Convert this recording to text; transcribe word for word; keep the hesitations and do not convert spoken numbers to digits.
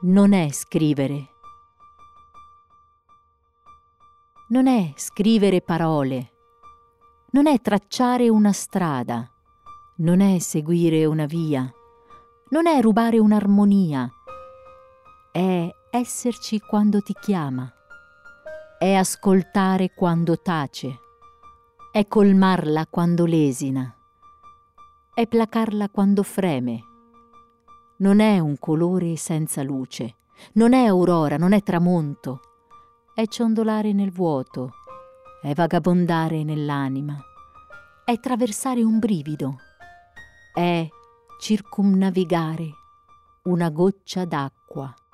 non è scrivere. Non è scrivere parole, non è tracciare una strada, non è seguire una via, non è rubare un'armonia, è esserci quando ti chiama, è ascoltare quando tace, è colmarla quando lesina, è placarla quando freme. Non è un colore senza luce, non è aurora, non è tramonto, è ciondolare nel vuoto, è vagabondare nell'anima, è traversare un brivido, è circumnavigare una goccia d'acqua.